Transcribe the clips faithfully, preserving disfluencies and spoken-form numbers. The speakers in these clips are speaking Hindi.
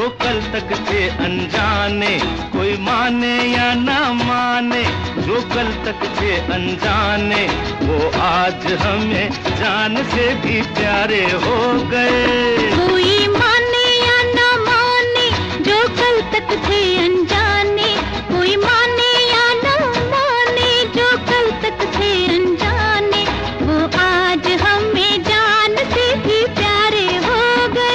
कल तक थे अनजाने, कोई माने या ना माने, जो कल तक थे अनजाने, वो आज हमें जान से भी प्यारे हो गए। कोई माने या ना माने, जो कल तक थे अनजाने, कोई माने या ना माने, जो कल तक थे अनजाने, वो आज हमें जान से भी प्यारे हो गए।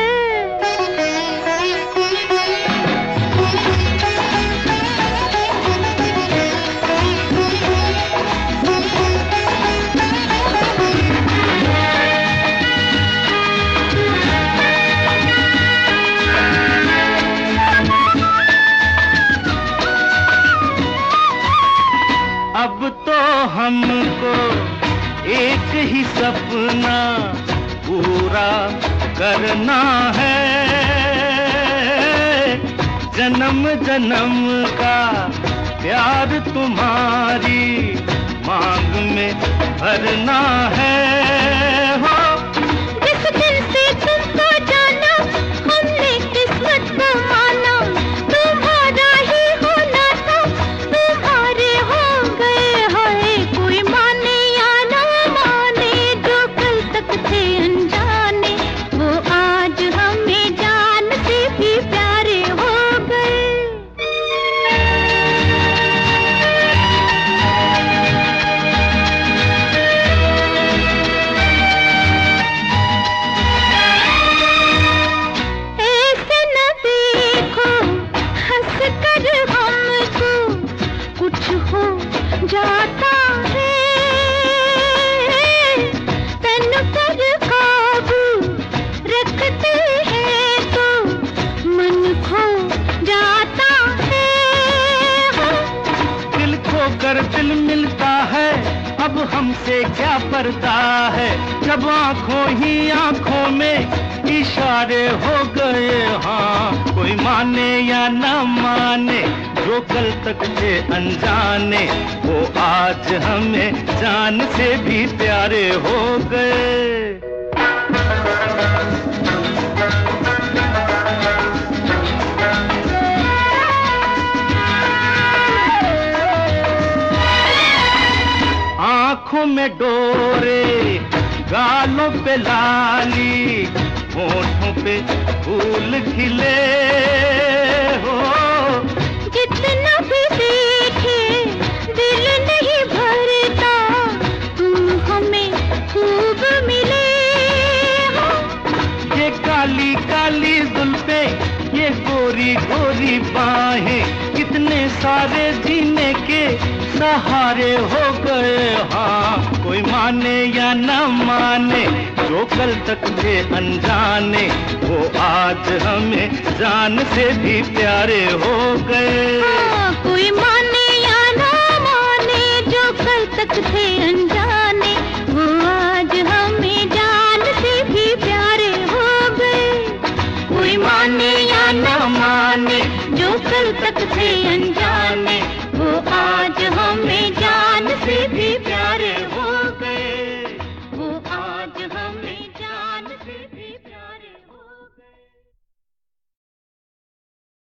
अब तो हमको एक ही सपना पूरा करना है, जन्म जन्म का प्यार तुम्हारी मांग में भरना है। हो जिस दिन से तुमको जाना, हमने किस्मत को माना, तुम्हारा ही होना था, तुम्हारे हो गए। हाय कोई माने या ना माने, जो कल तक थे अनजाने, वो आज हमें जान से भी प्यारे हो गए। ऐसे न देखो हंस कर हमको, कुछ हो जाता है, तन पर काबू रखते हैं तो मन खो जाता है। दिल खो कर दिल मिलता है, अब हमसे क्या पर्दा है, जब आंखों ही आंखों में इशारे हो गए। हाँ कोई माने या ना माने, जो कल तक थे अनजाने, वो आज हमें जान से भी प्यारे हो गए। आँखों में डोरे, गालों पे लाली, होठों पे फूल खिले। हो जितना भी देखे दिल नहीं भरता, तुम हमें खूब मिले। हो ये काली काली जुल्फे, ये गोरी गोरी बाहें, कितने सारे जीने के सहारे हो गए। हाँ कोई माने या ना माने, जो कल तक थे अनजाने, वो आज हमें जान से भी प्यारे हो गए। हाँ, कोई माने या ना माने, जो कल तक थे अनजाने, वो आज हमें जान से भी प्यारे हो गए। कोई माने या ना माने, जो कल तक थे अनजाने।